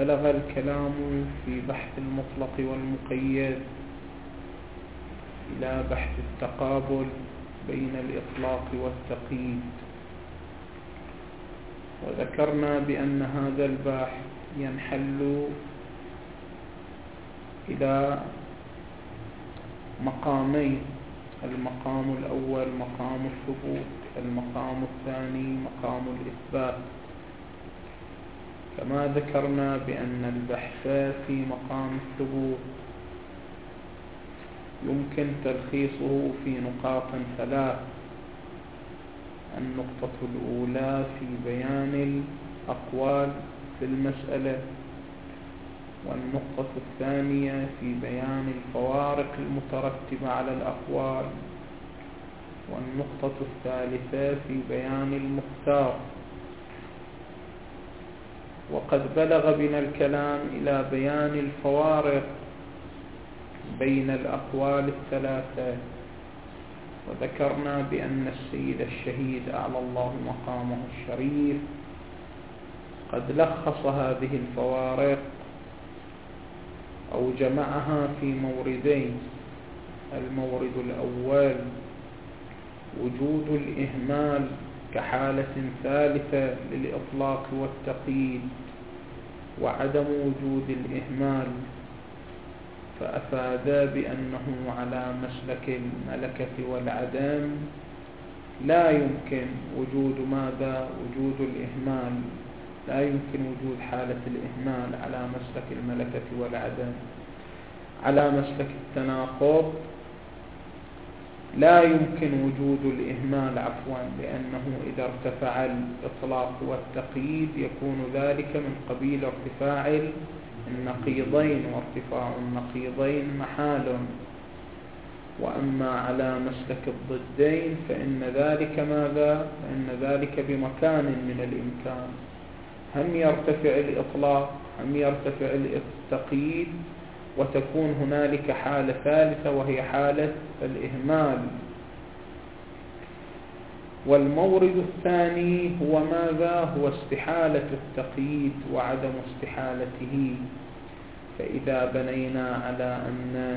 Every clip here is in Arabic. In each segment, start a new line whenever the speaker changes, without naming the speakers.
بلغ الكلام في بحث المطلق والمقيد إلى بحث التقابل بين الإطلاق والتقييد، وذكرنا بأن هذا البحث ينحل إلى مقامين: المقام الأول مقام الثبوت، المقام الثاني مقام الإثبات. كما ذكرنا بأن البحث في مقام الثبوت يمكن تلخيصه في نقاط ثلاث: النقطة الأولى في بيان الأقوال في المسألة، والنقطة الثانية في بيان الفوارق المترتبة على الأقوال، والنقطة الثالثة في بيان المختار. وقد بلغ بنا الكلام إلى بيان الفوارق بين الأقوال الثلاثة، وذكرنا بأن السيد الشهيد أعلى الله مقامه الشريف قد لخص هذه الفوارق أو جمعها في موردين: المورد الأول وجود الإهمال كحالة ثالثة للإطلاق والتقييد، وعدم وجود الإهمال، فأفاد بأنه على مسلك الملكة والعدم لا يمكن وجود وجود الإهمال، لا يمكن وجود حالة الإهمال على مسلك الملكة والعدم. على مسلك التناقض لا يمكن وجود الإهمال لأنه إذا ارتفع الإطلاق والتقييد يكون ذلك من قبيل ارتفاع النقيضين، وارتفاع النقيضين محال. وأما على مسلك الضدين فإن ذلك بمكان من الإمكان، هم يرتفع الإطلاق هم يرتفع التقييد، وتكون هنالك حالة ثالثة وهي حالة الإهمال. والمورد الثاني هو استحالة التقييد وعدم استحالته. فإذا بنينا على أن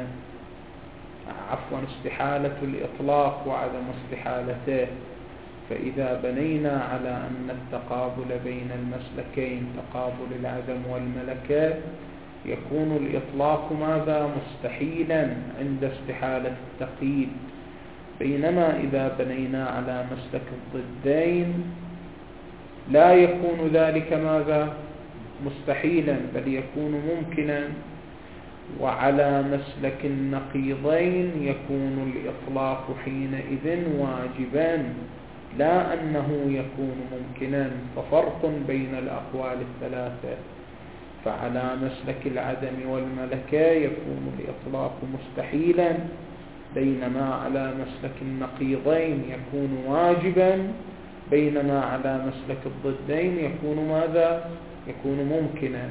استحالة الإطلاق وعدم استحالته، فإذا بنينا على أن التقابل بين المسلكين تقابل العدم والملكة، يكون الإطلاق مستحيلا عند استحالة التقييد. بينما إذا بنينا على مسلك الضدين لا يكون ذلك مستحيلا، بل يكون ممكنا. وعلى مسلك النقيضين يكون الإطلاق حينئذ واجبا، لا أنه يكون ممكنا. ففرق بين الأقوال الثلاثة: فعلى مسلك العدم والملكة يكون الإطلاق مستحيلا، بينما على مسلك النقيضين يكون واجبا، بينما على مسلك الضدين يكون ممكنا.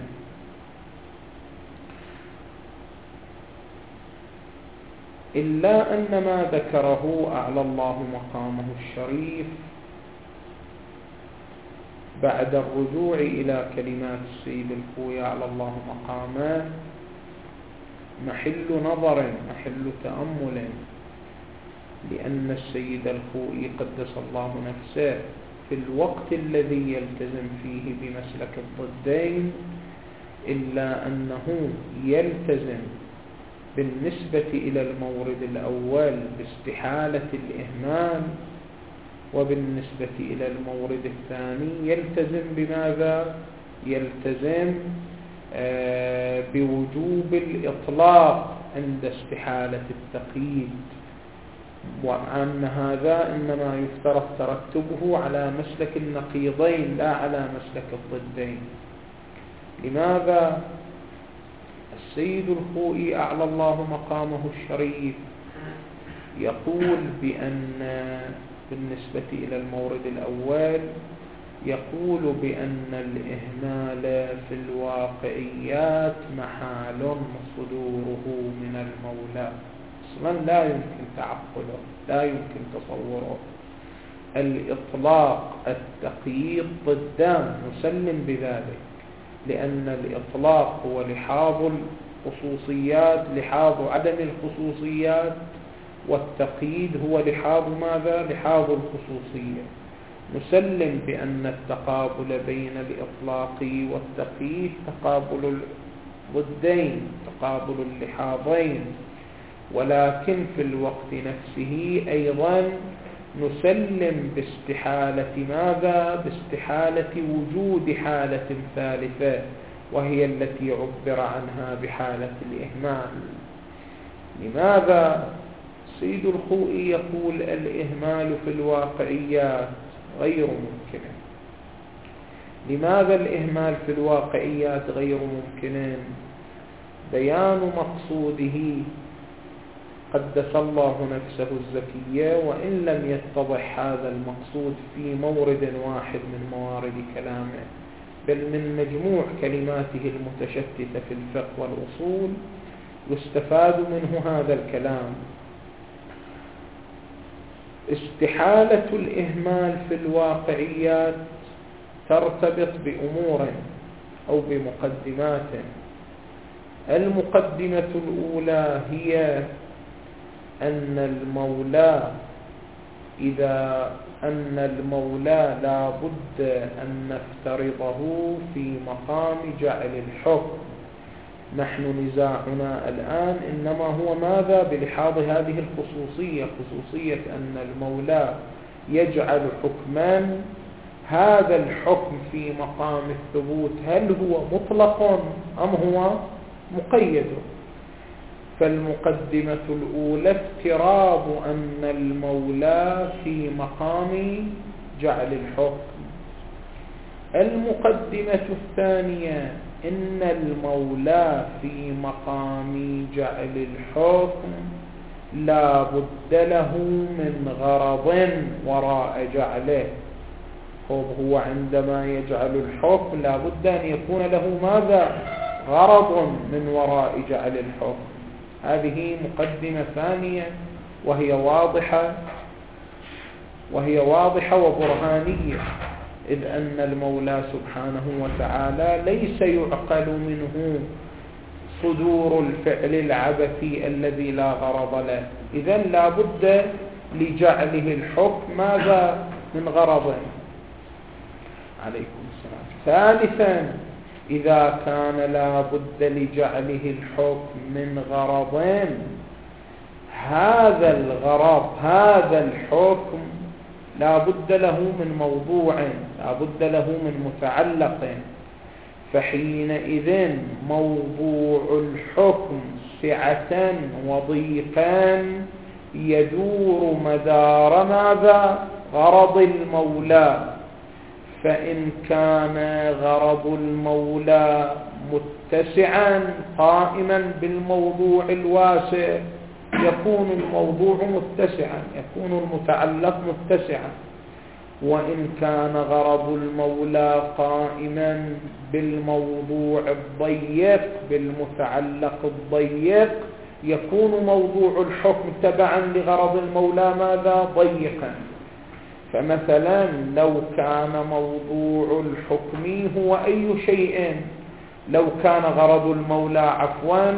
إلا أن ما ذكره أعلى الله مقامه الشريف بعد الرجوع إلى كلمات السيد الخوئي أعلى الله مقامه محل نظر، محل تأمل، لأن السيد الخوئي قدس الله نفسه في الوقت الذي يلتزم فيه بمسلك الضدين، إلا أنه يلتزم بالنسبة إلى المورد الأول باستحالة الإهمال، وبالنسبة إلى المورد الثاني يلتزم بماذا؟ يلتزم بوجوب الإطلاق عند استحالة التقييد، وأن هذا إنما يفترض ترتبه على مسلك النقيضين لا على مسلك الضدين. لماذا؟ السيد الخوئي أعلى الله مقامه الشريف يقول بأن بالنسبة إلى المورد الأول يقول بأن الإهمال في الواقعيات محال صدوره من المولى، أصلا لا يمكن تعقله، لا يمكن تصوره. الإطلاق التقييد ضدان، نسلم بذلك، لأن الإطلاق هو لحاظ الخصوصيات، لحاظ عدم الخصوصيات، والتقييد هو لحاظ ماذا؟ لحاظ الخصوصية. نسلم بأن التقابل بين الإطلاق والتقييد تقابل الضدين، تقابل اللحاظين، ولكن في الوقت نفسه أيضا نسلم باستحالة ماذا؟ باستحالة وجود حالة ثالثة، وهي التي عبر عنها بحالة الإهمال. لماذا؟ سيد الخوئي يقول الإهمال في الواقعيات غير ممكن. لماذا الإهمال في الواقعيات غير ممكن؟ بيان مقصوده قدس الله نفسه الزكية، وإن لم يتضح هذا المقصود في مورد واحد من موارد كلامه، بل من مجموع كلماته المتشتتة في الفقه والأصول، يستفاد منه هذا الكلام. استحالة الإهمال في الواقعيات ترتبط بأمور أو بمقدمات. المقدمة الأولى هي أن المولى لا بد أن نفترضه في مقام جعل الحكم. نحن نزاعنا الآن إنما هو ماذا؟ بلحاظ هذه الخصوصية، خصوصية أن المولى يجعل حكما، هذا الحكم في مقام الثبوت هل هو مطلق أم هو مقيد؟ فالمقدمة الأولى افتراض أن المولى في مقام جعل الحكم. المقدمة الثانية إن المولى في مقام جعل الحكم لا بد له من غرض وراء جعله. هو عندما يجعل الحكم لا بد أن يكون له ماذا؟ غرض من وراء جعل الحكم. هذه مقدمة ثانية وهي واضحة وبرهانية، إذ أن المولى سبحانه وتعالى ليس يعقل منه صدور الفعل العبثي الذي لا غرض له، إذن لا بد لجعله الحكم ماذا؟ من غرض. عليكم السلام. ثالثا، إذا كان لا بد لجعله الحكم من غرضين، هذا الغرض هذا الحكم لا بد له من موضوع، لا بد له من متعلق، فحينئذ موضوع الحكم سعة وضيقا يدور مدار ماذا؟ غرض المولى. فإن كان غرض المولى متسعا قائما بالموضوع الواسع يكون الموضوع متسعا، يكون المتعلق متسعا. وإن كان غرض المولى قائما بالموضوع الضيق بالمتعلق الضيق يكون موضوع الحكم تبعا لغرض المولى ماذا؟ ضيقا. فمثلا لو كان موضوع الحكم هو أي شيء، لو كان غرض المولى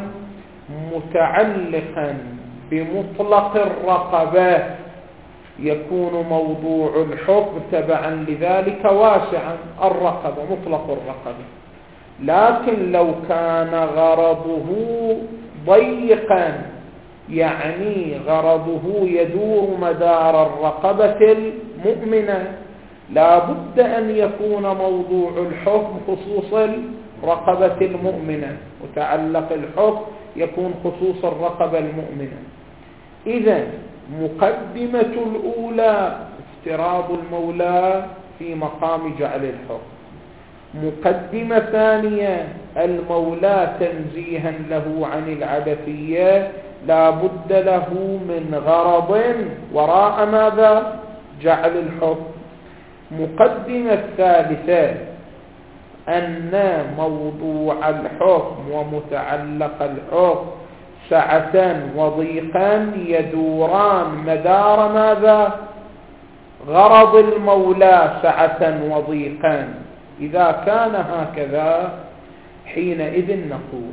متعلقا بمطلق الرقبة يكون موضوع الحكم تبعا لذلك واسعا، الرقبة، مطلق الرقبة. لكن لو كان غرضه ضيقا يعني غرضه يدور مدار الرقبة المؤمنة، لا بد أن يكون موضوع الحكم خصوص الرقبة المؤمنة، متعلق الحكم يكون خصوص الرقبة المؤمنة. إذن مقدمة الأولى افتراض المولى في مقام جعل الحكم. مقدمة ثانية المولى تنزيها له عن العبثية لا بد له من غرض وراء ماذا؟ جعل الحكم. مقدمة الثالثة أن موضوع الحكم ومتعلق الحكم سعة وضيقا يدوران مدار ماذا؟ غرض المولى سعة وضيقا. إذا كان هكذا حينئذ نقول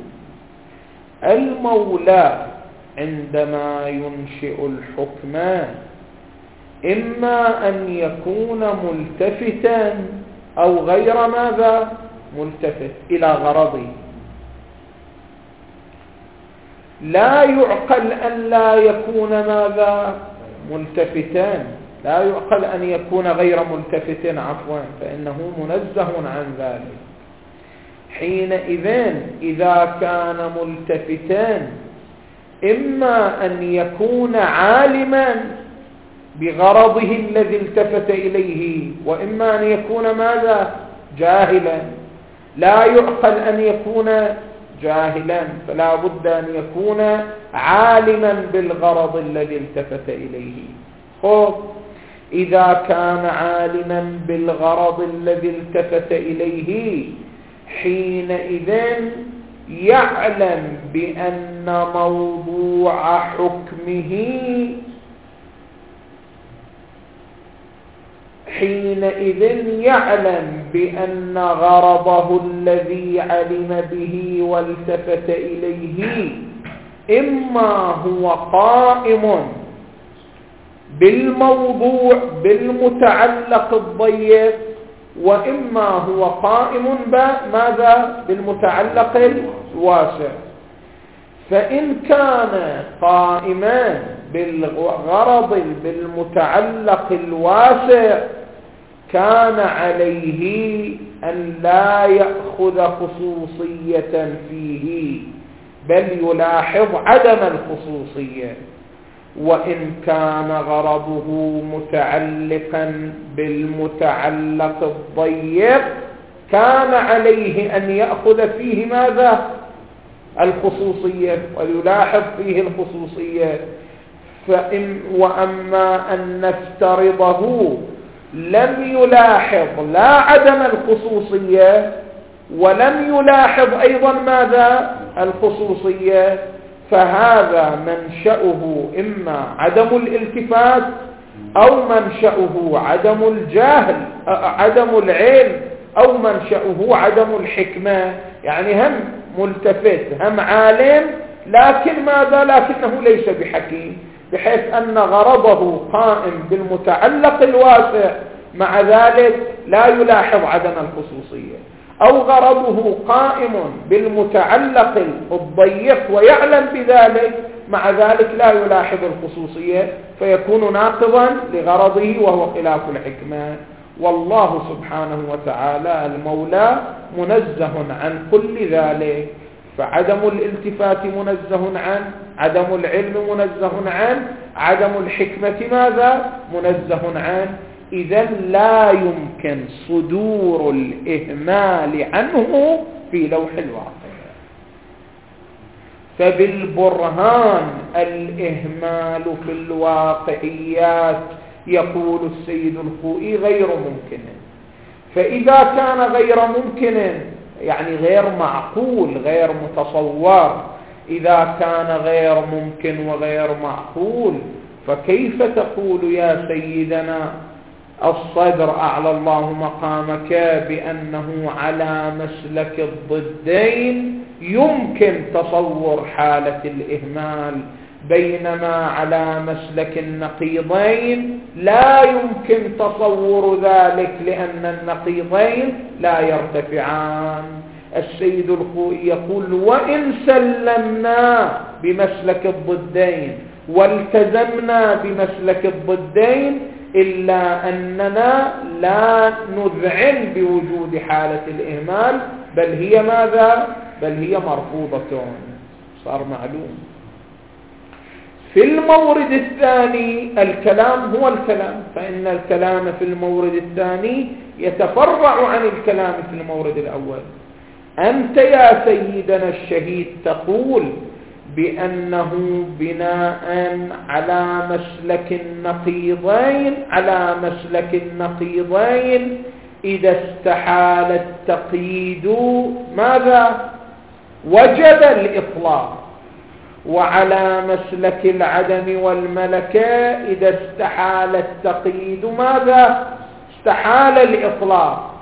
المولى عندما ينشئ الحكم إما أن يكون ملتفتا أو غير ماذا ملتفت إلى غرضه. لا يعقل أن لا يكون ماذا ملتفتان، لا يعقل أن يكون غير ملتفت عفوا، فإنه منزه عن ذلك. حينئذ إذا كان ملتفتان إما أن يكون عالما بغرضه الذي التفت إليه، وإما أن يكون ماذا جاهلا. لا يعقل أن يكون جاهلا، فلا بد أن يكون عالما بالغرض الذي التفت إليه. خب إذا كان عالما بالغرض الذي التفت إليه حينئذ يعلم بأن موضوع حكمه حينئذ يعلم بأن غرضه الذي علم به والتفت إليه إما هو قائم بالموضوع بالمتعلق الضيق، وإما هو قائم بماذا بالمتعلق الواسع. فإن كان قائما بالغرض بالمتعلق الواسع كان عليه أن لا يأخذ خصوصية فيه، بل يلاحظ عدم الخصوصية. وإن كان غرضه متعلقا بالمتعلق الضيق كان عليه أن يأخذ فيه ماذا الخصوصية ويلاحظ فيه الخصوصية. وأما أن نفترضه لم يلاحظ لا عدم الخصوصية ولم يلاحظ أيضا ماذا الخصوصية، فهذا منشأه إما عدم الالتفات أو منشأه عدم الجهل عدم العلم أو منشأه عدم الحكمة. يعني هم ملتفت هم عالم لكن ماذا لكنه ليس بحكيم، بحيث أن غرضه قائم بالمتعلق الواسع مع ذلك لا يلاحظ عدم الخصوصية، أو غرضه قائم بالمتعلق الضيق ويعلم بذلك مع ذلك لا يلاحظ الخصوصية، فيكون ناقضا لغرضه وهو خلاف الحكمة. والله سبحانه وتعالى المولى منزه عن كل ذلك، فعدم الالتفات منزه عنه، عدم العلم منزه عنه، عدم الحكمة ماذا منزه عنه. إذا لا يمكن صدور الإهمال عنه في لوح الواقع. فبالبرهان الإهمال في الواقعيات يقول السيد الخوئي غير ممكن. فإذا كان غير ممكن يعني غير معقول غير متصور، إذا كان غير ممكن وغير معقول فكيف تقول يا سيدنا الصدر أعلى الله مقامك بأنه على مسلك الضدين يمكن تصور حالة الإهمال، بينما على مسلك النقيضين لا يمكن تصور ذلك لأن النقيضين لا يرتفعان. السيد الخوئي يقول وإن سلمنا بمسلك الضدين والتزمنا بمسلك الضدين إلا أننا لا نذعن بوجود حالة الإهمال، بل هي ماذا؟ بل هي مرفوضة. صار معلوم. في المورد الثاني الكلام هو الكلام، فإن الكلام في المورد الثاني يتفرع عن الكلام في المورد الأول. أنت يا سيدنا الشهيد تقول بأنه بناء على مسلك النقيضين إذا استحال التقييد ماذا؟ وجب الإطلاق. وعلى مسلك العدم والملكة إذا استحال التقييد ماذا؟ استحال الإطلاق.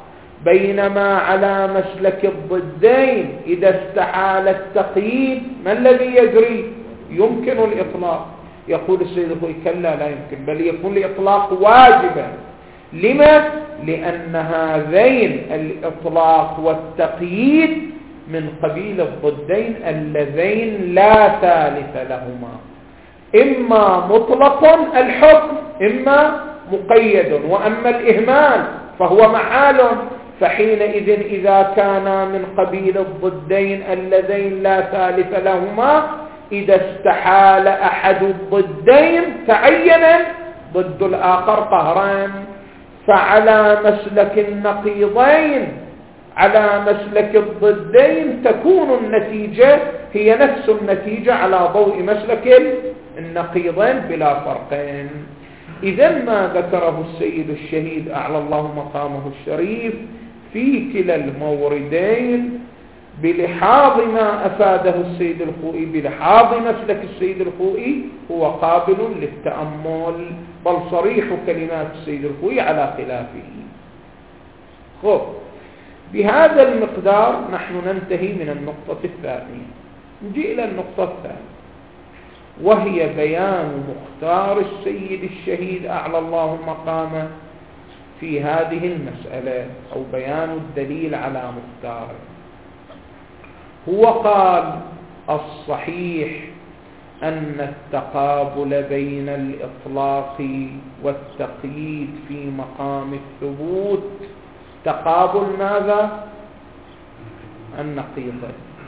بينما على مسلك الضدين إذا استحال التقييد ما الذي يجري؟ يمكن الإطلاق. يقول السيد الخوئي كلا لا يمكن، بل يكون الإطلاق واجبا. لما؟ لأن هذين الإطلاق والتقييد من قبيل الضدين اللذين لا ثالث لهما، إما مطلق الحكم إما مقيد، وأما الإهمال فهو محال. فحينئذ إذا كان من قبيل الضدين اللذين لا ثالث لهما، إذا استحال أحد الضدين تعين ضد الآخر قهرا. فعلى مسلك النقيضين، على مسلك الضدين، تكون النتيجة هي نفس النتيجة على ضوء مسلك النقيضين بلا فرقين. إذا ما ذكره السيد الشهيد أعلى الله مقامه الشريف في كلا الموردين بلحاظ ما أفاده السيد الخوئي، بلحاظ مسلك السيد الخوئي، هو قابل للتأمل، بل صريح كلمات السيد الخوئي على خلافه. خب، بهذا المقدار نحن ننتهي من النقطة الثانية. نجي إلى النقطة الثانية، وهي بيان مختار السيد الشهيد أعلى الله مقامه في هذه المسألة، أو بيان الدليل على مختاره. هو قال الصحيح أن التقابل بين الإطلاق والتقييد في مقام الثبوت تقابل ماذا؟ النقيض.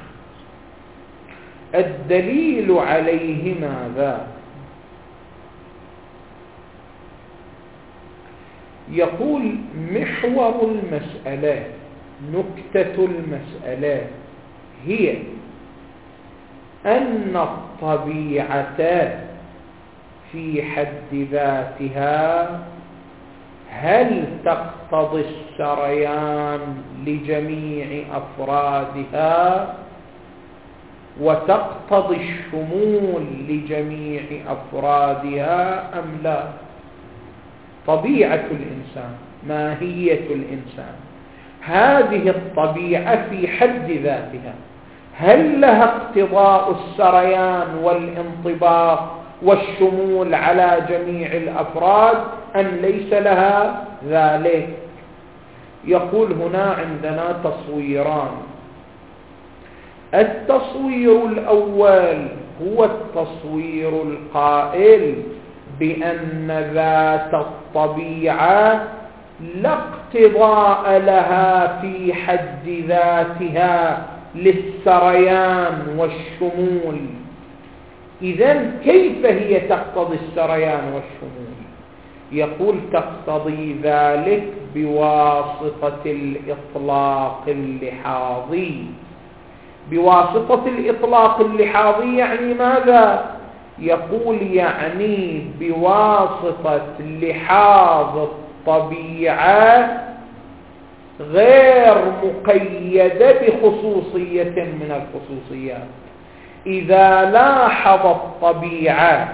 الدليل عليه ماذا؟ يقول محور المسألة، نكتة المسألة هي أن الطبيعة في حد ذاتها هل تقتضي السريان لجميع أفرادها وتقتضي الشمول لجميع أفرادها أم لا؟ طبيعة الإنسان، ماهية الإنسان، هذه الطبيعة في حد ذاتها هل لها اقتضاء السريان والانطباق والشمول على جميع الأفراد أم ليس لها ذلك؟ يقول هنا عندنا تصويران. التصوير الأول هو التصوير القائل بأن ذات الطبيعة لا اقتضاء لها في حد ذاتها للسريان والشمول. إذن كيف هي تقتضي السريان والشمول؟ يقول تقتضي ذلك بواسطة الإطلاق اللحاظي. بواسطة الإطلاق اللحاظي يعني ماذا؟ يقول يعني بواسطة لحاظ الطبيعة غير مقيدة بخصوصية من الخصوصيات. إذا لاحظ الطبيعة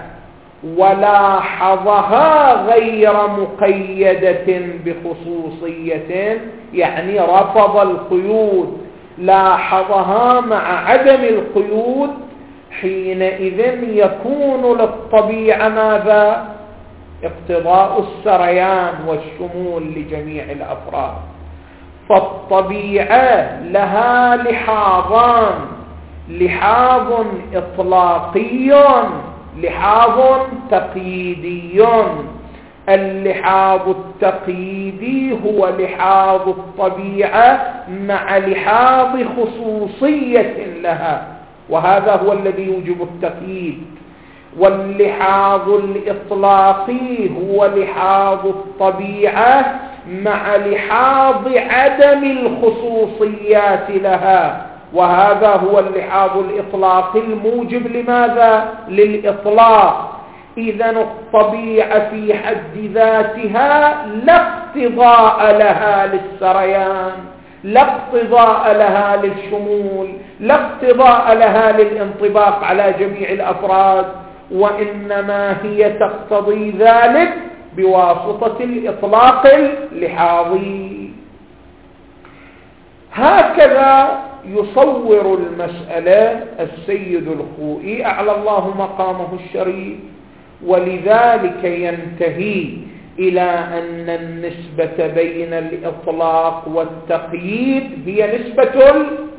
ولاحظها غير مقيدة بخصوصية، يعني رفض القيود، لاحظها مع عدم القيود، حينئذ يكون للطبيعة ماذا؟ اقتضاء السريان والشمول لجميع الأفراد. فالطبيعة لها لحاظان، لحاظ إطلاقي، لحاظ تقييدي. اللحاظ التقييدي هو لحاظ الطبيعة مع لحاظ خصوصية لها، وهذا هو الذي يوجب التقييد. واللحاظ الإطلاقي هو لحاظ الطبيعة مع لحاظ عدم الخصوصيات لها، وهذا هو اللحاظ الإطلاقي الموجب لماذا؟ للإطلاق. إذن الطبيعة في حد ذاتها لا اقتضاء لها للسريان، لا اقتضاء لها للشمول، لا اقتضاء لها للانطباق على جميع الأفراد، وإنما هي تقتضي ذلك بواسطة الإطلاق اللحاظي. هكذا يصور المسألة السيد الخوئي أعلى الله مقامه الشريف، ولذلك ينتهي إلى أن النسبة بين الإطلاق والتقييد هي نسبة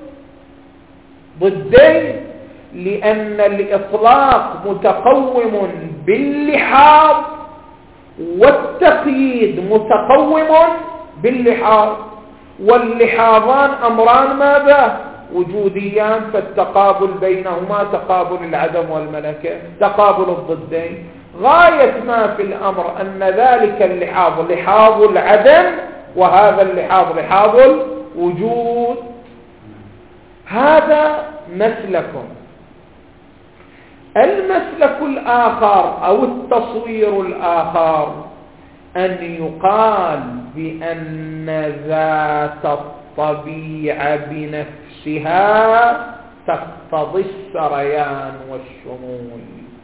ضدين، لأن الإطلاق متقوم باللحاظ والتقييد متقوم باللحاظ، واللحاظان أمران ماذا؟ وجوديان، فالتقابل بينهما تقابل العدم والملكة، تقابل الضدين. غاية ما في الأمر أن ذلك اللحاظ لحاظ العدم وهذا اللحاظ لحاظ الوجود. هذا مسلكم. المسلك الآخر أو التصوير الآخر أن يقال بأن ذات الطبيعة بنفسها تقتضي السريان والشمول.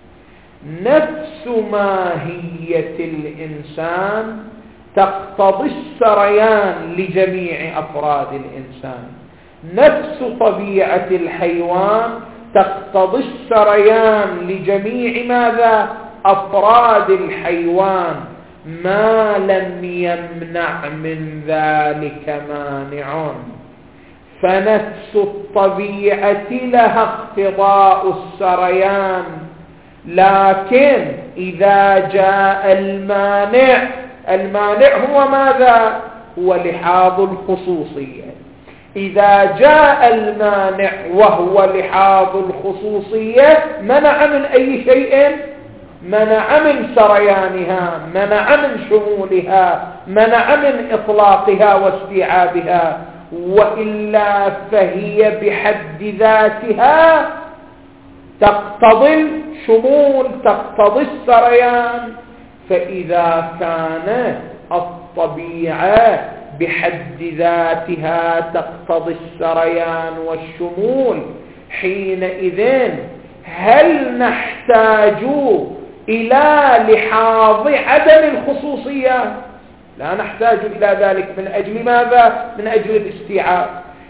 نفس ماهية الإنسان تقتضي السريان لجميع أفراد الإنسان، نفس طبيعة الحيوان تقتضي السريان لجميع ماذا؟ أفراد الحيوان، ما لم يمنع من ذلك مانع. فنفس الطبيعة لها اقتضاء السريان، لكن إذا جاء المانع هو ماذا؟ هو لحاظ الخصوصية. إذا جاء المانع وهو لحاظ الخصوصية منع من أي شيء؟ منع من سريانها، منع من شمولها، منع من إطلاقها واستيعابها، وإلا فهي بحد ذاتها تقتضي الشمول، تقتضي السريان. فإذا كانت الطبيعة بحد ذاتها تقتضي السريان والشمول، حينئذ هل نحتاج إلى لحاظ عدم الخصوصية؟ لا نحتاج إلى ذلك. من أجل ماذا؟ من أجل الاستيعاب.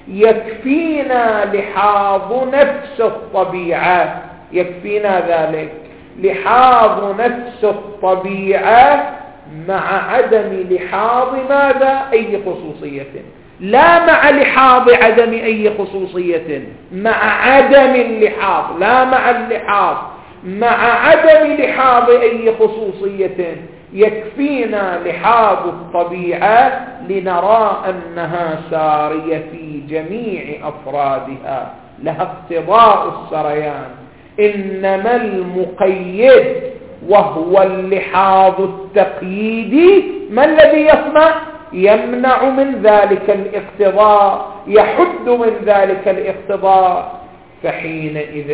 يكفينا لحاظ نفس الطبيعة، يكفينا ذلك لحاظ نفس الطبيعة مع عدم لحاظ ماذا؟ أي خصوصية. لا مع لحاظ عدم أي خصوصية، مع عدم اللحاظ، لا مع اللحاظ، مع عدم لحاظ أي خصوصية. يكفينا لحاظ الطبيعة لنرى أنها سارية في جميع أفرادها، لها اقتضاء السريان. إنما المقيد وهو اللحاظ التقييدي ما الذي يصنع؟ يمنع من ذلك الاقتضاء، يحد من ذلك الاقتضاء. فحينئذ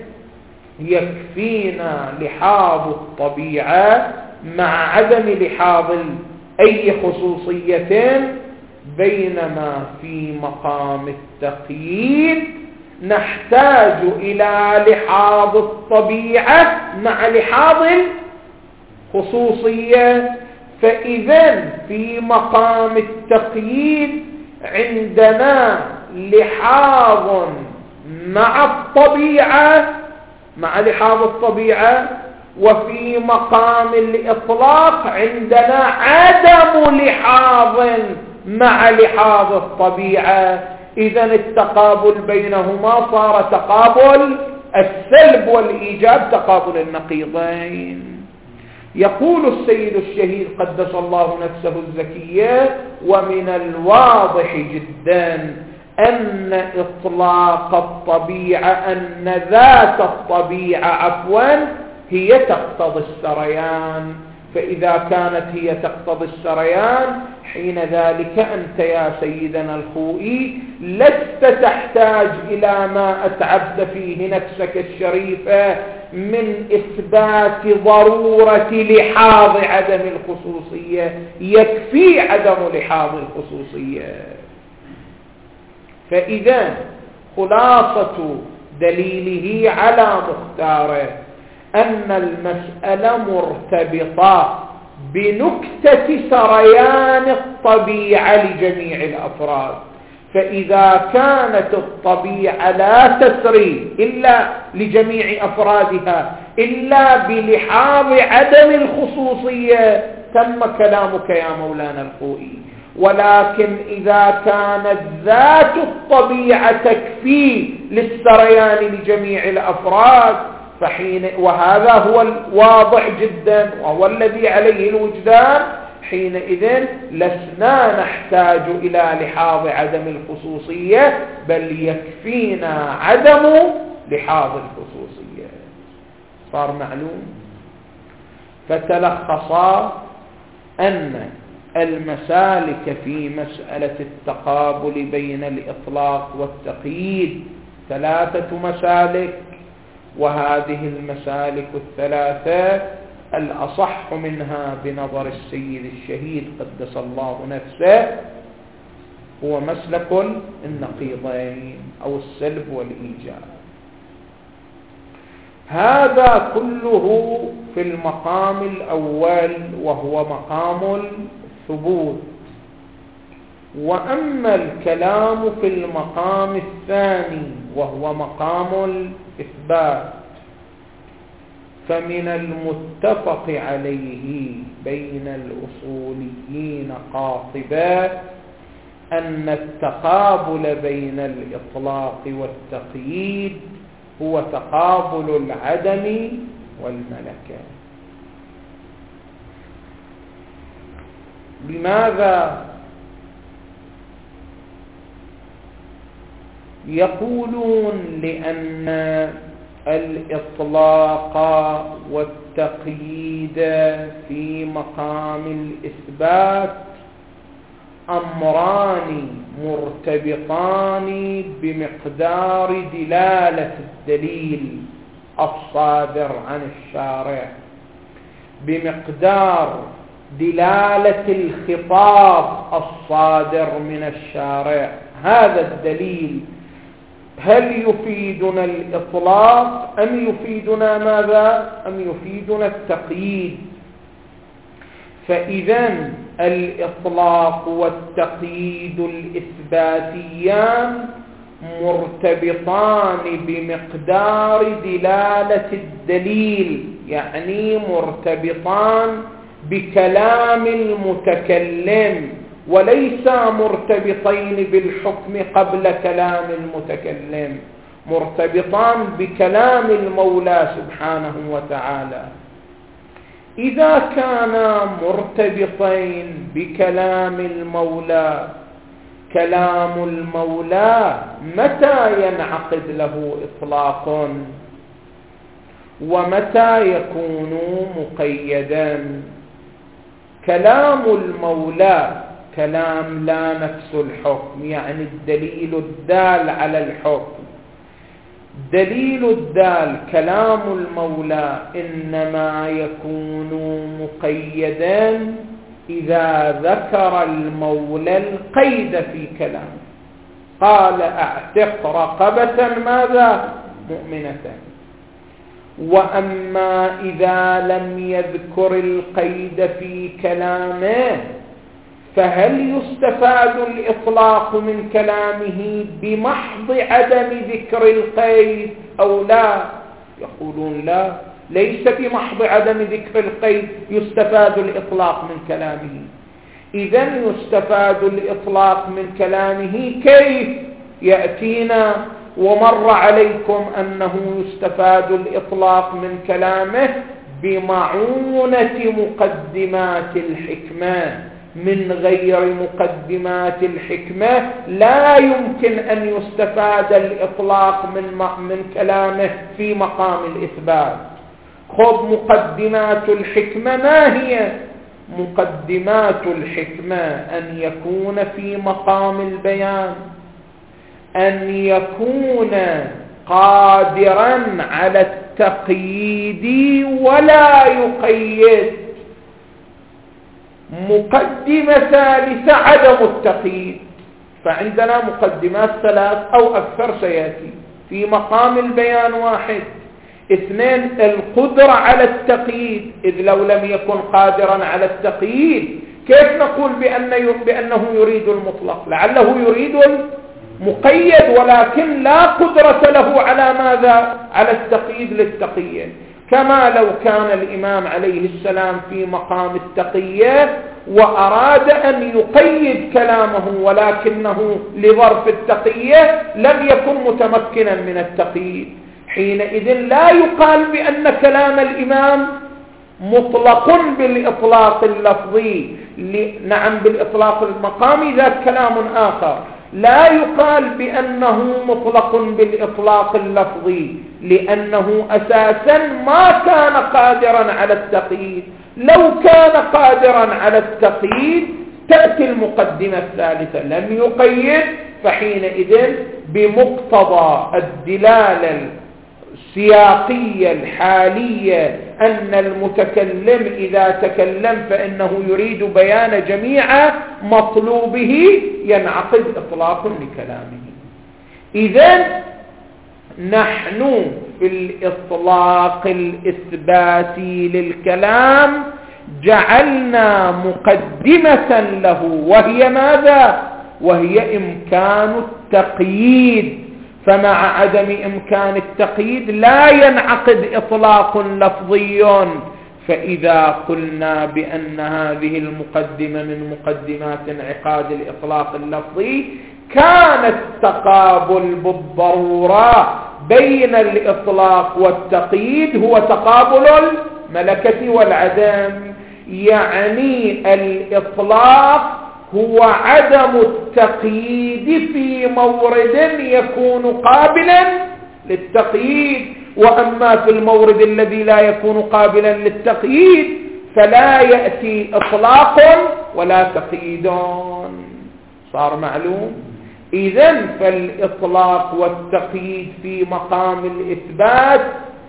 يكفينا لحاظ الطبيعة مع عدم لحاظ أي خصوصية، بينما في مقام التقييد نحتاج إلى لحاظ الطبيعة مع لحاظ الخصوصية. فإذا في مقام التقييد عندنا لحاظ مع الطبيعة، مع لحاظ الطبيعة، وفي مقام الإطلاق عندنا عدم لحاظ مع لحاظ الطبيعة. إذا التقابل بينهما صار تقابل السلب والإيجاب، تقابل النقيضين. يقول السيد الشهيد قدس الله نفسه الزكية: ومن الواضح جدا أن إطلاق الطبيعة، أن ذات الطبيعة هي تقتضي السريان. فإذا كانت هي تقتضي السريان، حين ذلك أنت يا سيدنا الخوئي لست تحتاج إلى ما أتعبت فيه نفسك الشريفة من إثبات ضرورة لحاظ عدم الخصوصية، يكفي عدم لحاظ الخصوصية. فإذا خلاصة دليله على مختاره أن المسألة مرتبطة بنكتة سريان الطبيعة لجميع الأفراد. فإذا كانت الطبيعة لا تسري إلا لجميع أفرادها إلا بلحاظ عدم الخصوصية، تم كلامك يا مولانا الخوئي. ولكن إذا كانت ذات الطبيعة تكفي للسريان لجميع الأفراد وهذا هو الواضح جدا وهو الذي عليه الوجدان، حينئذ لسنا نحتاج إلى لحاظ عدم الخصوصية، بل يكفينا عدم لحاظ الخصوصية. صار معلوم؟ فتلخصا أن المسالك في مسألة التقابل بين الإطلاق والتقييد 3 مسالك، وهذه المسالك ال3 الأصح منها بنظر السيد الشهيد قدس الله نفسه هو مسلك النقيضين أو السلب والإيجاب. هذا كله في المقام الأول وهو مقام الثبوت. وأما الكلام في المقام الثاني وهو مقام الإثبات، فمن المتفق عليه بين الأصوليين قاطبة أن التقابل بين الإطلاق والتقييد هو تقابل العدم والملكة. لماذا؟ يقولون لأن الإطلاق والتقييد في مقام الإثبات أمران مرتبطان بمقدار دلالة الدليل الصادر عن الشارع، بمقدار دلالة الخطاب الصادر من الشارع. هذا الدليل هل يفيدنا الإطلاق أم يفيدنا ماذا؟ أم يفيدنا التقييد؟ فإذا الإطلاق والتقييد الإثباتيان مرتبطان بمقدار دلالة الدليل، يعني مرتبطان بكلام المتكلم، وليس مرتبطين بالحكم قبل كلام المتكلم، مرتبطان بكلام المولى سبحانه وتعالى. إذا كانا مرتبطين بكلام المولى، كلام المولى متى ينعقد له إطلاق ومتى يكون مقيدا؟ كلام المولى كلام لا نفس الحكم، يعني الدليل الدال على الحكم، دليل الدال كلام المولى إنما يكون مقيدا إذا ذكر المولى القيد في كلامه. قال اعتق رقبة ماذا؟ مؤمنة. وأما إذا لم يذكر القيد في كلامه فهل يستفاد الإطلاق من كلامه بمحض عدم ذكر القيد أو لا؟ يقولون لا، ليس بمحض عدم ذكر القيد يستفاد الإطلاق من كلامه. إذن يستفاد الإطلاق من كلامه كيف؟ يأتينا ومر عليكم أنه يستفاد الإطلاق من كلامه بمعونة مقدمات الحكمة. من غير مقدمات الحكمة لا يمكن أن يستفاد الإطلاق من كلامه في مقام الإثبات. خذ مقدمات الحكمة ما هي؟ مقدمات الحكمة أن يكون في مقام البيان، أن يكون قادرا على التقييد ولا يقيد. مقدمة ثالثة عدم التقييد. فعندنا مقدمات 3 أو أكثر سيأتي في مقام البيان. 1. 2 القدرة على التقييد، إذ لو لم يكن قادرا على التقييد كيف نقول بأنه يريد المطلق؟ لعله يريد مقيد ولكن لا قدرة له على ماذا؟ على التقييد للتقية. كما لو كان الإمام عليه السلام في مقام التقية وأراد أن يقيد كلامه ولكنه لظرف التقية لم يكن متمكنا من التقييد، حينئذ لا يقال بأن كلام الإمام مطلق بالإطلاق اللفظي. نعم بالإطلاق المقامي ذاك كلام آخر، لا يقال بأنه مطلق بالإطلاق اللفظي، لأنه أساسا ما كان قادرا على التقييد. لو كان قادرا على التقييد تأتي المقدمة الثالثة، لم يقيد، فحينئذ بمقتضى الدلالة السياقية الحالية أن المتكلم إذا تكلم فإنه يريد بيان جميع مطلوبه ينعقد إطلاق لكلامه. إذن نحن في الإطلاق الإثباتي للكلام جعلنا مقدمة له، وهي ماذا؟ وهي إمكان التقييد. فمع عدم إمكان التقييد لا ينعقد إطلاق لفظي. فإذا قلنا بأن هذه المقدمة من مقدمات انعقاد الإطلاق اللفظي، كان التقابل بالضرورة بين الإطلاق والتقييد هو تقابل الملكة والعدم. يعني الإطلاق هو عدم التقييد في مورد يكون قابلا للتقييد، وأما في المورد الذي لا يكون قابلا للتقييد فلا يأتي إطلاق ولا تقييد. صار معلوم؟ إذن فالإطلاق والتقييد في مقام الإثبات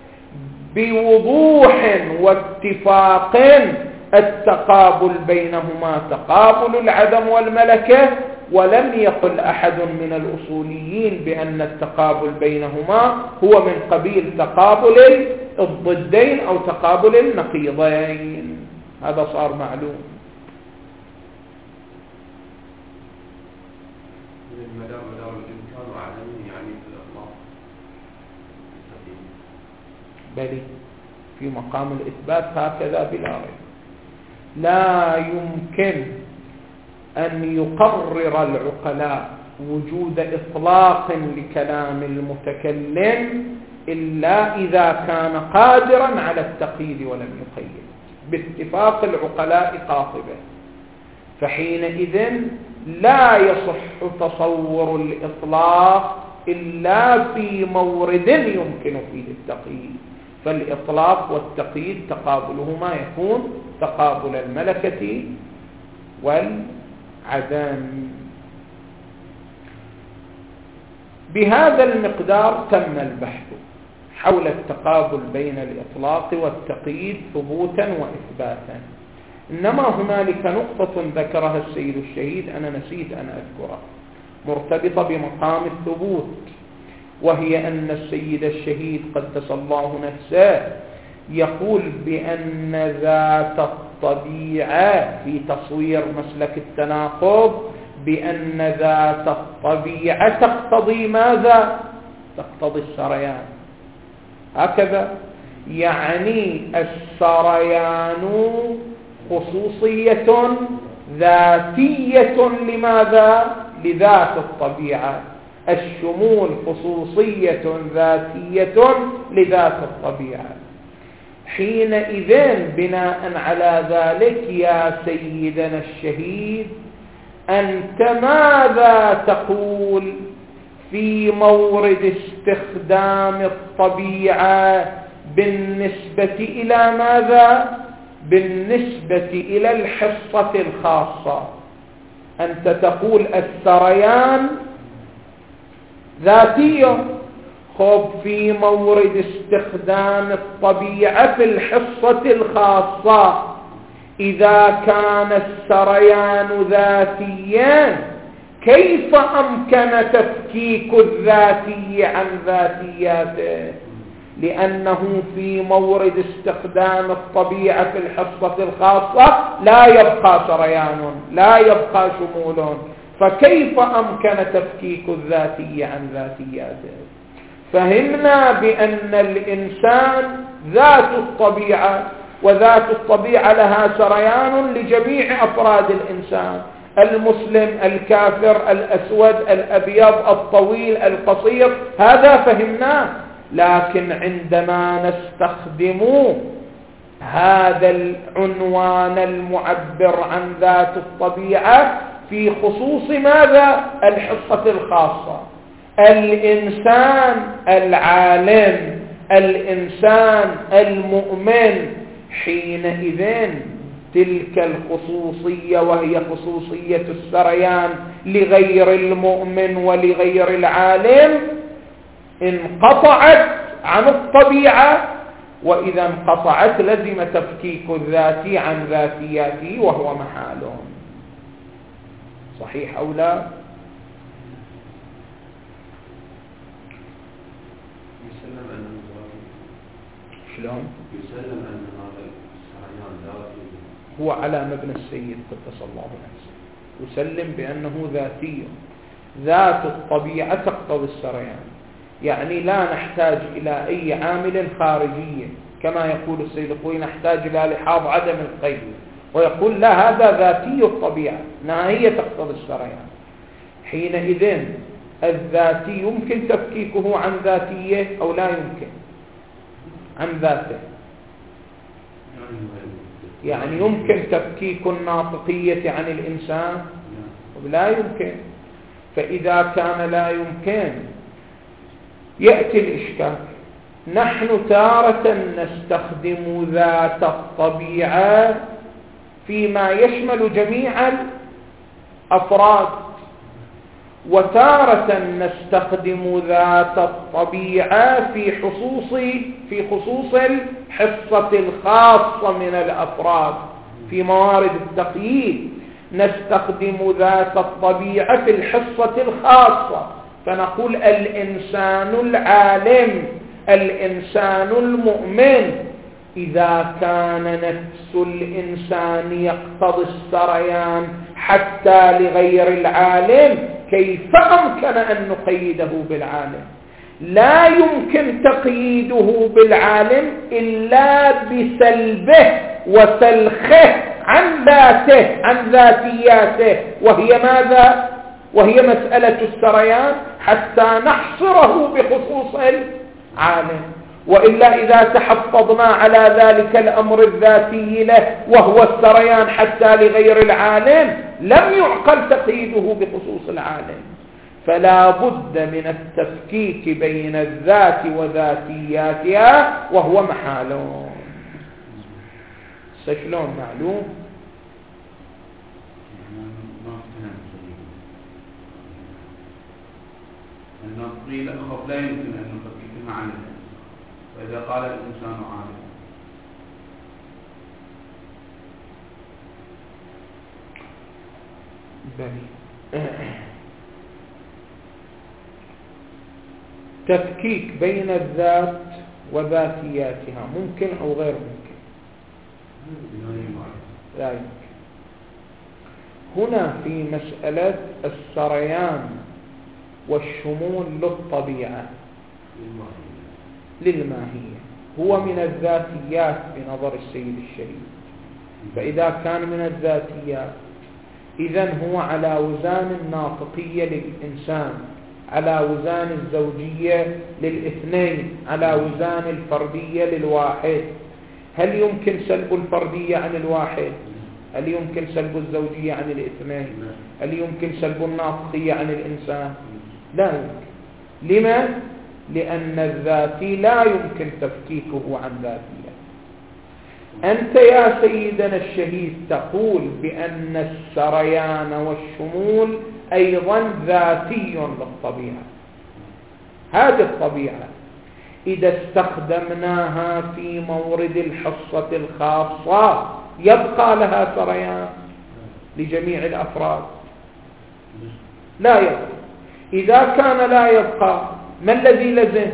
بوضوح واتفاق التقابل بينهما تقابل العدم والملكة، ولم يقل أحد من الأصوليين بأن التقابل بينهما هو من قبيل تقابل الضدين أو تقابل النقيضين. هذا صار معلوم. بل في مقام الإثبات هكذا بلا ريب. لا يمكن أن يقرر العقلاء وجود إطلاق لكلام المتكلم إلا إذا كان قادرا على التقييد ولم يقيد باتفاق العقلاء قاطبة. فحينئذ لا يصح تصور الإطلاق إلا في مورد يمكن فيه التقييد. فالإطلاق والتقييد تقابلهما يكون تقابل الملكة والعدم. بهذا المقدار تم البحث حول التقابل بين الإطلاق والتقييد ثبوتا وإثباتا. إنما هنالك نقطة ذكرها السيد الشهيد أنا نسيت أن أذكرها مرتبطة بمقام الثبوت، وهي أن السيد الشهيد قدس الله نفسه يقول بأن ذات الطبيعة في تصوير مسلك التناقض، بأن ذات الطبيعة تقتضي ماذا؟ تقتضي السريان. هكذا يعني السريان خصوصية ذاتية لماذا؟ لذات الطبيعة. الشمول خصوصية ذاتية لذات الطبيعة. حينئذ بناء على ذلك يا سيدنا الشهيد أنت ماذا تقول في مورد استخدام الطبيعة بالنسبة إلى ماذا؟ بالنسبة إلى الحصة الخاصة. أنت تقول السريان ذاتية، خب في مورد استخدام الطبيعة في الحصة الخاصة إذا كان السريان ذاتيا كيف أمكن تفكيك الذاتي عن ذاتياته؟ لأنه في مورد استخدام الطبيعة في الحصة الخاصة لا يبقى سريان، لا يبقى شمول، فكيف أمكن تفكيك الذاتية عن ذاتياته؟ فهمنا بأن الإنسان ذات الطبيعة، وذات الطبيعة لها سريان لجميع أفراد الإنسان، المسلم، الكافر، الأسود، الأبيض، الطويل، القصير، هذا فهمناه. لكن عندما نستخدم هذا العنوان المعبر عن ذات الطبيعة في خصوص ماذا؟ الحصة الخاصة، الإنسان العالم، الإنسان المؤمن، حينئذ تلك الخصوصية وهي خصوصية السريان لغير المؤمن ولغير العالم انقطعت عن الطبيعة، وإذا انقطعت لزم تفكيك الذاتي عن ذاتياته وهو محاله. صحيح أو لا؟
يسلم أنه ذاتي.
شلون؟
يسلم أن هذا السريان ذاتي
هو على مبنى السيد قدس الله نفسه، يسلم بأنه ذاتي، ذات الطبيعة تقتضي السريان، يعني لا نحتاج إلى أي عامل خارجي كما يقول السيد الخوئي نحتاج إلى لحاظ عدم القيد، ويقول لا، هذا ذاتي الطبيعة نهائية تقتضي السريان. حينئذ الذاتي يمكن تفكيكه عن ذاتية أو لا يمكن؟ عن ذاته، يعني يمكن تفكيك الناطقية عن الإنسان؟ لا يمكن. فإذا كان لا يمكن يأتي الإشكال. نحن تارة نستخدم ذات الطبيعة فيما يشمل جميع الأفراد، وتارة نستخدم ذات الطبيعة في خصوص الحصة الخاصة من الأفراد. في موارد التقييد نستخدم ذات الطبيعة في الحصة الخاصة، فنقول الإنسان العالم، الإنسان المؤمن. إذا كان نفس الإنسان يقتضي السريان حتى لغير العالم، كيف أمكن أن نقيده بالعالم؟ لا يمكن تقييده بالعالم إلا بسلبه وسلخه عن ذاته، عن ذاتياته، وهي ماذا؟ وهي مسألة السريان، حتى نحصره بخصوص العالم. وإلا إذا تحفظنا على ذلك الأمر الذاتي له وهو السريان حتى لغير العالم، لم يعقل تقييده بخصوص العالم. فلا بد من التفكيك بين الذات وذاتياتها وهو محال. شلون معلوم؟
قيل أخف لا يمكن أن نفكك معنا، وإذا قال الإنسان عالم.
تفكيك بين الذات وذاتياتها ممكن أو غير ممكن؟ لا يمكن. هنا في مسألة السريان والشمول للطبيعة للماهية، هو من الذاتيات بنظر السيد الشهيد. فإذا كان من الذاتيات إذن هو على وزان الناطقية للإنسان، على وزان الزوجية للاثنين، على وزان الفردية للواحد. هل يمكن سلب الفردية عن الواحد؟ هل يمكن سلب الزوجية عن الاثنين؟ هل يمكن سلب الناطقية عن الإنسان؟ لا يمكن. لما؟ لأن الذاتي لا يمكن تفكيكه عن ذاتية. أنت يا سيدنا الشهيد تقول بأن السريان والشمول أيضا ذاتي للطبيعة. هذه الطبيعة إذا استخدمناها في مورد الحصة الخاصة يبقى لها سريان لجميع الأفراد؟ لا يبقى. إذا كان لا يبقى، ما الذي لزم؟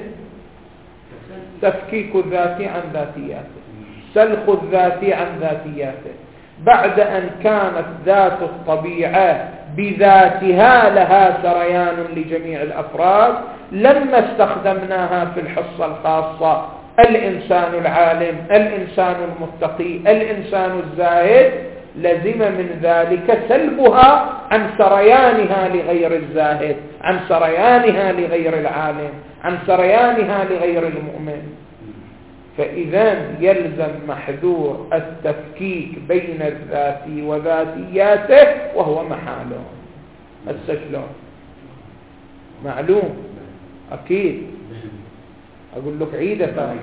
تفكيك الذاتي عن ذاتياته، سلخ الذاتي عن ذاتياته. بعد أن كانت ذات الطبيعة بذاتها لها سريان لجميع الأفراد، لما استخدمناها في الحصة الخاصة الإنسان العالم، الإنسان المتقي، الإنسان الزاهد، لزم من ذلك سلبها عن سريانها لغير الزاهد، عن سريانها لغير العالم، عن سريانها لغير المؤمن. فإذا يلزم محذور التفكيك بين الذات وذاتياته، وهو محاله. السجلون معلوم أكيد. أقول لك عيدة ثانية.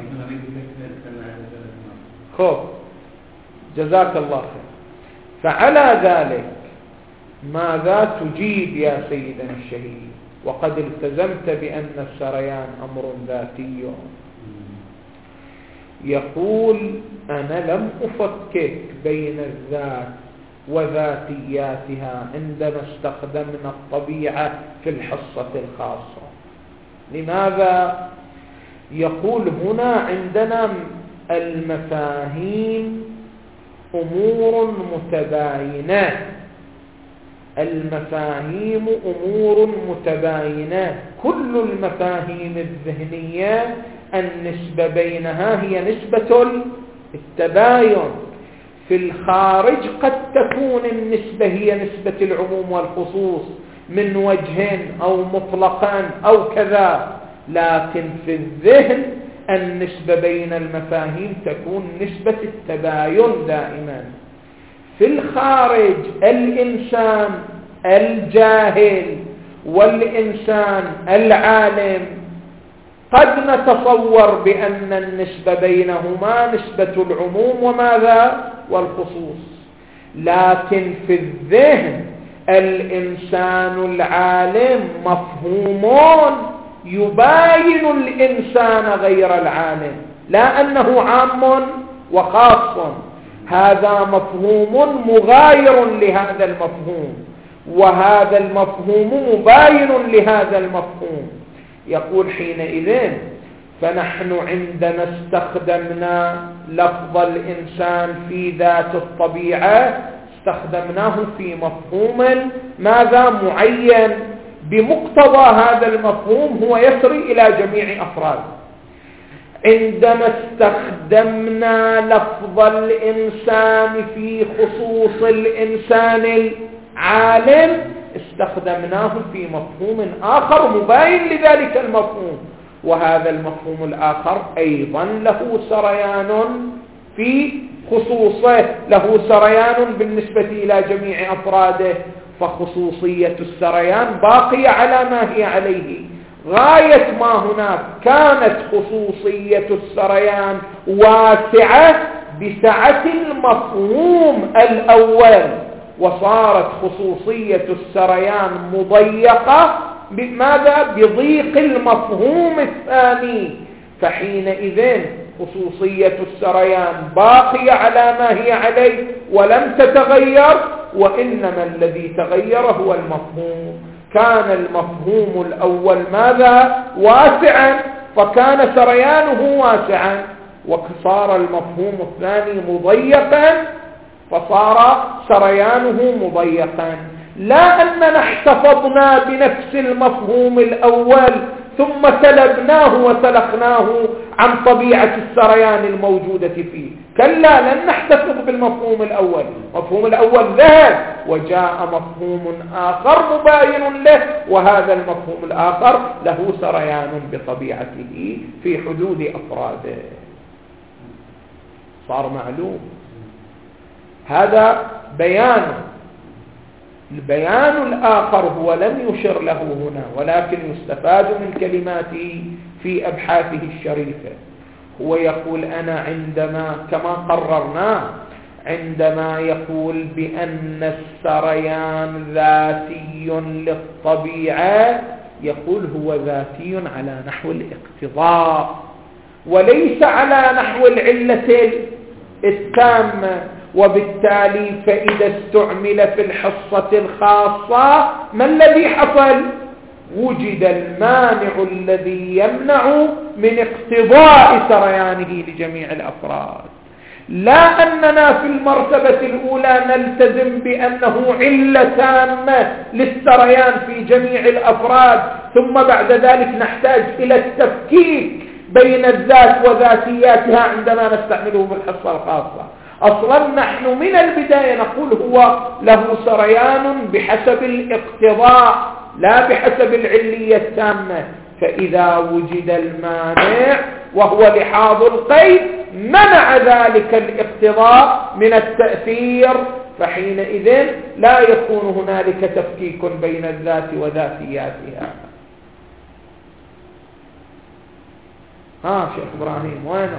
خب جزاك الله خير. فعلى ذلك ماذا تجيب يا سيدنا الشهيد؟ وقد التزمت بأن السريان أمر ذاتي. يقول أنا لم أفكك بين الذات وذاتياتها عندما استخدمنا الطبيعة في الحصة الخاصة. لماذا؟ يقول هنا عندنا المفاهيم أمور متباينة، المفاهيم أمور متباينة، كل المفاهيم الذهنية النسبة بينها هي نسبة التباين. في الخارج قد تكون النسبة هي نسبة العموم والخصوص من وجه أو مطلقا أو كذا، لكن في الذهن النسبة بين المفاهيم تكون نسبة التباين دائما. في الخارج الإنسان الجاهل والإنسان العالم قد نتصور بأن النسبة بينهما نسبة العموم وماذا؟ والخصوص. لكن في الذهن الإنسان العالم مفهومون يباين الإنسان غير العالم، لا أنه عام وخاص. هذا مفهوم مغاير لهذا المفهوم، وهذا المفهوم مباين لهذا المفهوم. يقول حينئذ فنحن عندما استخدمنا لفظ الإنسان في ذات الطبيعة استخدمناه في مفهوم ماذا؟ معين. بمقتضى هذا المفهوم هو يسري إلى جميع أفراده. عندما استخدمنا لفظ الإنسان في خصوص الإنسان العالم استخدمناه في مفهوم آخر مباين لذلك المفهوم، وهذا المفهوم الآخر أيضا له سريان في خصوصه، له سريان بالنسبة إلى جميع أفراده. فخصوصية السريان باقية على ما هي عليه. غاية ما هناك كانت خصوصية السريان واسعة بسعة المفهوم الأول، وصارت خصوصية السريان مضيقة بماذا؟ بضيق المفهوم الثاني. فحينئذ خصوصية السريان باقية على ما هي عليه ولم تتغير، وإنما الذي تغير هو المفهوم. كان المفهوم الأول ماذا؟ واسعا، فكان سريانه واسعا، وصار المفهوم الثاني مضيقا فصار سريانه مضيقا. لا أننا احتفظنا بنفس المفهوم الأول ثم سلبناه وسلخناه عن طبيعة السريان الموجودة فيه، كلا، لن نحتفظ بالمفهوم الأول. المفهوم الأول ذهب وجاء مفهوم آخر مباين له، وهذا المفهوم الآخر له سريان بطبيعته في حدود أفراده. صار معلوم. هذا بيان. البيان الآخر هو لم يشر له هنا، ولكن يستفاد من كلماته في أبحاثه الشريفة. هو يقول أنا عندما كما قررنا عندما يقول بأن السريان ذاتي للطبيعة يقول هو ذاتي على نحو الاقتضاء وليس على نحو العلة التامة. وبالتالي فإذا استعمل في الحصة الخاصة ما الذي حصل؟ وجد المانع الذي يمنع من اقتضاء سريانه لجميع الأفراد. لا أننا في المرتبة الأولى نلتزم بأنه علة تامة للسريان في جميع الأفراد، ثم بعد ذلك نحتاج إلى التفكيك بين الذات وذاتياتها عندما نستعمله بالحصة الخاصة. أصلا نحن من البداية نقول هو له سريان بحسب الاقتضاء لا بحسب العلية التامة، فإذا وجد المانع وهو لحاظ القيد منع ذلك الاقتضاء من التأثير، فحينئذ لا يكون هنالك تفكيك بين الذات وذاتياتها. شيخ إبراهيم وينه؟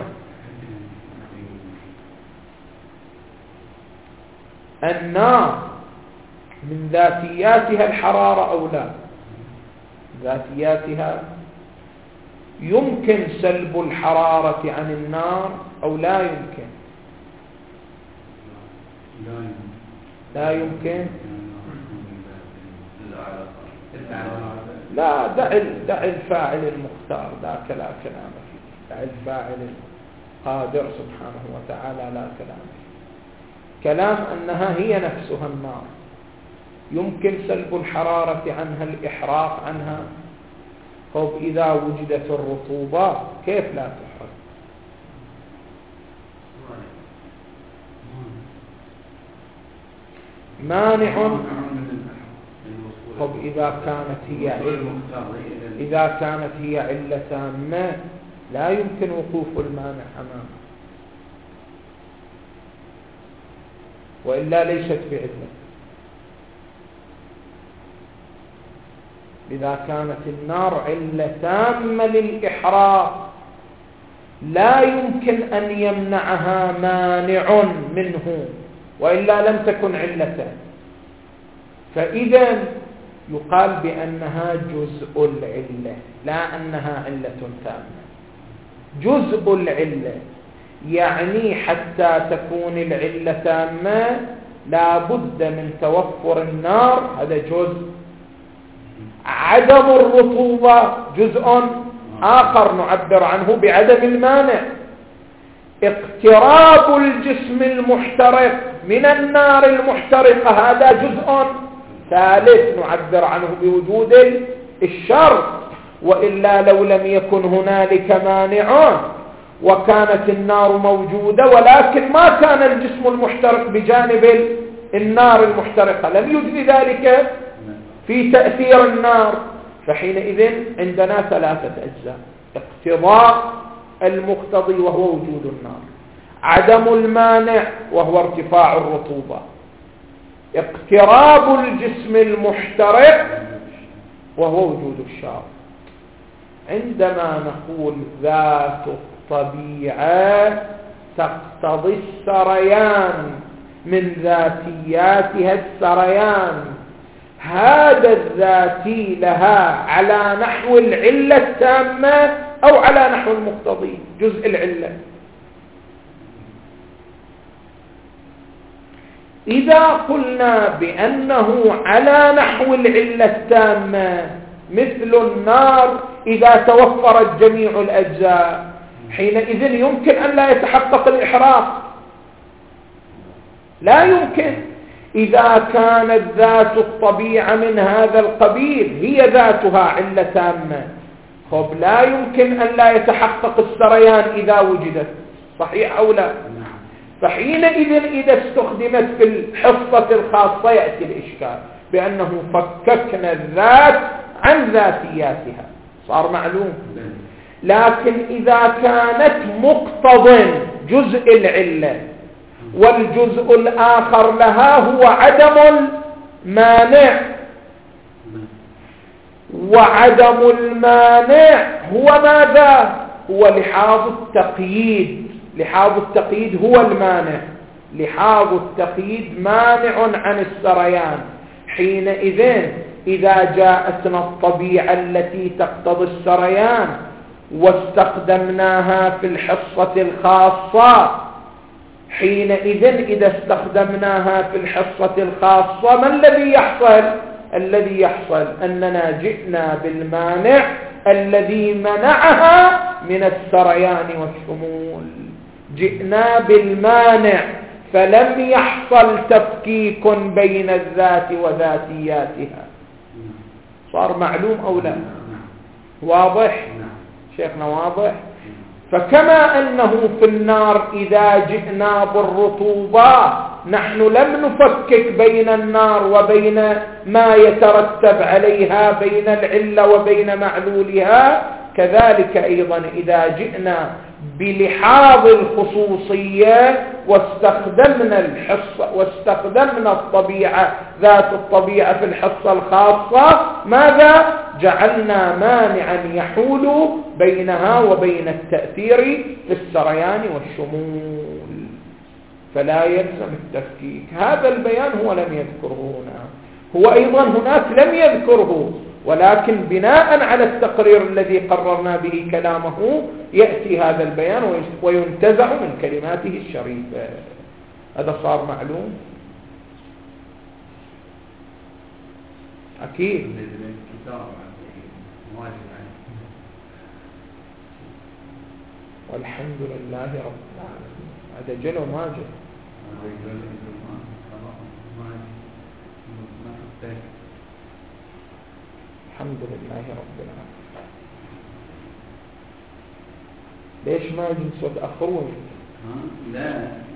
النار من ذاتياتها الحرارة أو لا؟ ذاتياتها يمكن سلب الحرارة عن النار أو لا يمكن؟ لا يمكن. لا، دع الفاعل المختار ذاك لا كلام فيه، دع الفاعل القادر سبحانه وتعالى لا كلام فيه. كلام أنها هي نفسها النار يمكن سلب الحرارة عنها، الإحراق عنها. طب إذا وجدت الرطوبة كيف لا تحرق؟ مانع. طب إذا كانت هي علة تامة لا يمكن وقوف المانع أمامه، وإلا ليست بعلة. إذا كانت النار علة تامة للإحراق لا يمكن أن يمنعها مانع منه، وإلا لم تكن علة، فإذا يقال بأنها جزء العلة لا أنها علة تامة. جزء العلة يعني حتى تكون العلة تامة لا بد من توفر النار، هذا جزء. عدم الرطوبة جزء آخر نعبر عنه بعدم المانع. اقتراب الجسم المحترق من النار المحترقة هذا جزء ثالث نعبر عنه بوجود الشرط، وإلا لو لم يكن هنالك مانع وكانت النار موجودة ولكن ما كان الجسم المحترق بجانب النار المحترقة لم يجري ذلك في تأثير النار، فحينئذ عندنا ثلاثة أجزاء: اقتضاء المقتضي وهو وجود النار، عدم المانع وهو ارتفاع الرطوبة، اقتراب الجسم المحترق وهو وجود الشرط. عندما نقول ذات الطبيعة تقتضي السريان، من ذاتياتها السريان، هذا الذاتي لها على نحو العلة التامة أو على نحو المقتضي جزء العلة. إذا قلنا بأنه على نحو العلة التامة مثل النار إذا توفرت جميع الأجزاء حينئذ يمكن أن لا يتحقق الإحراق، لا يمكن. إذا كانت ذات الطبيعة من هذا القبيل هي ذاتها علة تامة، خب لا يمكن أن لا يتحقق السريان إذا وجدت، صحيح أو لا؟ فحينئذ إذا استخدمت في الحصة الخاصة يأتي الإشكال بأنه فككنا الذات عن ذاتياتها، صار معلوم. لكن إذا كانت مقتضٍ جزء العلة والجزء الآخر لها هو عدم المانع، وعدم المانع هو ماذا؟ هو لحاظ التقييد. لحاظ التقييد هو المانع، لحاظ التقييد مانع عن السريان. حينئذ إذا جاءتنا الطبيعة التي تقتضي السريان واستخدمناها في الحصة الخاصة، حينئذ إذا استخدمناها في الحصة الخاصة ما الذي يحصل؟ الذي يحصل أننا جئنا بالمانع الذي منعها من السريان والشمول، جئنا بالمانع فلم يحصل تفكيك بين الذات وذاتياتها. صار معلوم أو لا؟ واضح شيخنا؟ واضح. فكما أنه في النار إذا جئنا بالرطوبة نحن لم نفكك بين النار وبين ما يترتب عليها بين العلة وبين معلولها، كذلك أيضا إذا جئنا بلحاظ الخصوصية واستخدمنا الطبيعة ذات الطبيعة في الحصة الخاصة، ماذا؟ جعلنا مانعا يحول بينها وبين التأثير في السريان والشمول، فلا يلزم التفكيك. هذا البيان هو لم يذكره هنا، هو أيضا هناك لم يذكره، ولكن بناء على التقرير الذي قررنا به كلامه يأتي هذا البيان وينتزع من كلماته الشريفة. هذا صار معلوم أكيد. والحمد لله رب العالمين. هذا جل وما جل. الحمد لله رب العالمين. ليش ما يجي صوت أخرون؟
لا